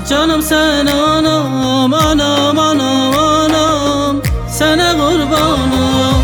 Canım sen anam, anam, anam, anam, sana kurbanım.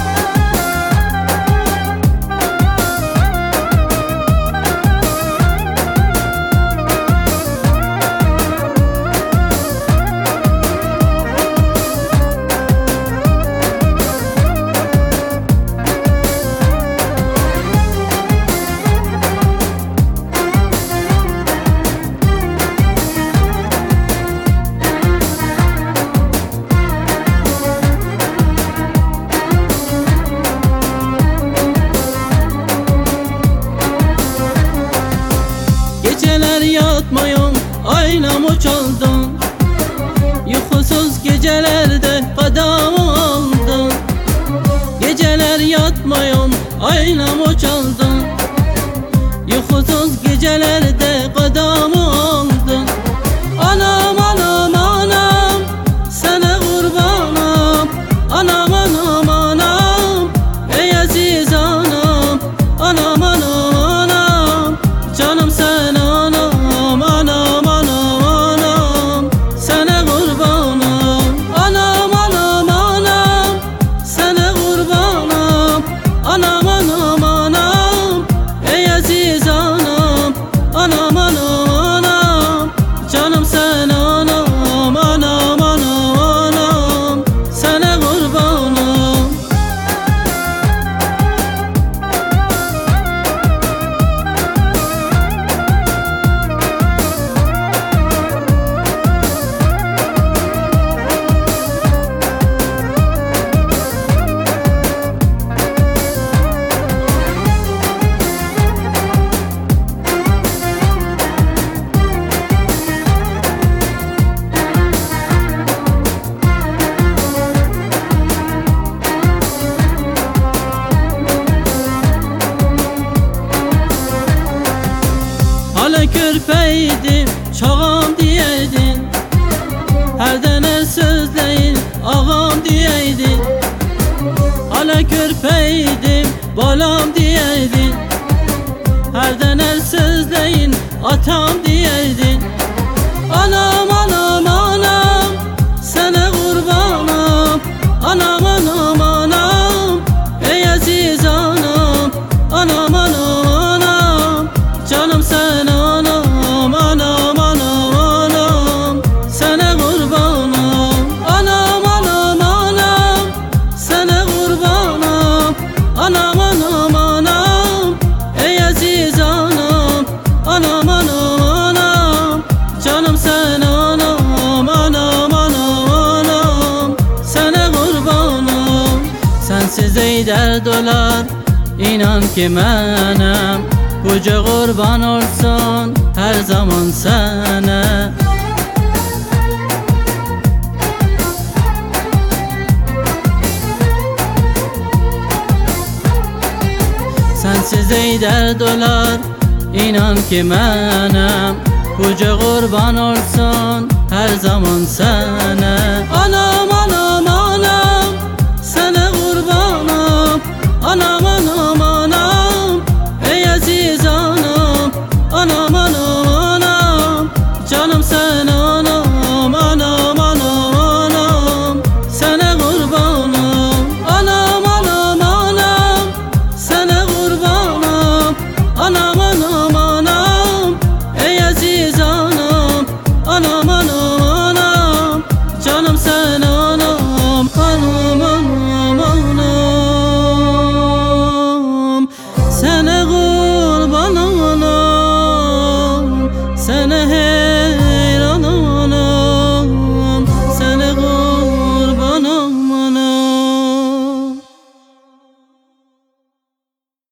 Geceler yatmayın, aynamı çaldın. Uykusuz gecelerde kadamı aldın. Geceler yatmayın, aynamı çaldın. Uykusuz gecelerde kadamı aldın. Anam, anam, anam, sana kurbanım. Anam, anam, anam, ey aziz anam. Anam, anam, anam, canım sen anam, anam, anam, anam, sana kurbanım. Anam, anam, anam, sana kurbanım. Anam, anam, anam, ey aziz anam. Anam, anam, anam, canım sen anam, anam, anam, anam, sana kurbanım. Hala körpeydim, çağam diyeydin. Her dene sözleyin, ağam diyeydin. Hala körpeydim, balam diyeydin. Her dene sözleyin, atam diyeydin. Anam, anam, anam, sana kurbanım. Anam, anam, anam, ey aziz anam. Anam, anam, anam, canım sen anam, anam, anam, anam, sana kurbanım. Anam, anam, anam, sana kurbanım. Anam, anam, anam, ey aziz anam. Anam, anam, anam, canım sen anam, anam, anam, anam, sana kurbanım. Sensiz ey dert olar, inan ki mənim. Buca kurban olsun her zaman sana. Sensiz ey dert olar, inan ki mənim. Buca kurban olsun her zaman sana. Anam, anam, anam, sana kurbanım. Anam, anam, anam, ey aziz anam. Anam, anam, anam, canım sen anam, anam, anam, anam, sana kurbanım. Anam, anam, anam, sana kurbanım. Anam, anam, anam, ey aziz anam. Anam, anam, anam, canım sen anam. Anam, anam, anam, sana kurban anam. Sana